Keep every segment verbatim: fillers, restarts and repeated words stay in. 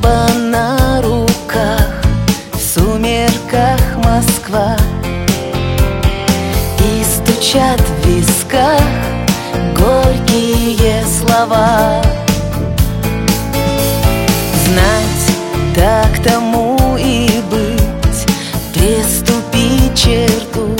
Небо на руках, в сумерках Москва, и стучат в висках горькие слова. Знать, так тому и быть, переступить черту.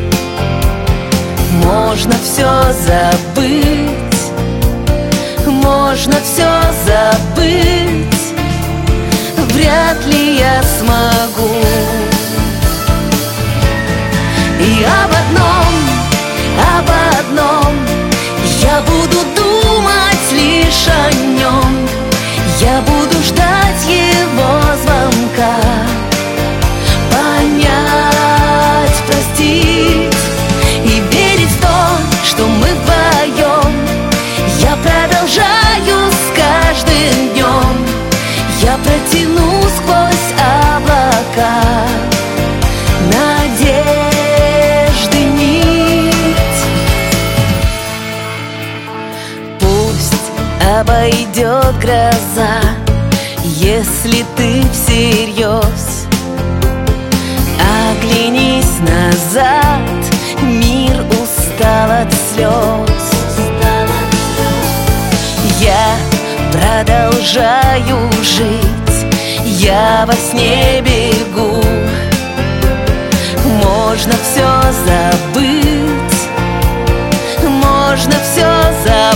Можно все забыть, можно все забыть, вряд ли я смогу. И об одном, об одном я буду думать лишь о нем. Я буду ждать его звонка, понять, простить и верить в то, что мы вдвоем. Я продолжаю с каждым днем, я протяну сквозь облака надежды нить. Пусть обойдет гроза, если ты всерьез оглянись назад, мир устал от слез. Я продолжаю жить, я во сне бегу. Можно все забыть, можно все забыть,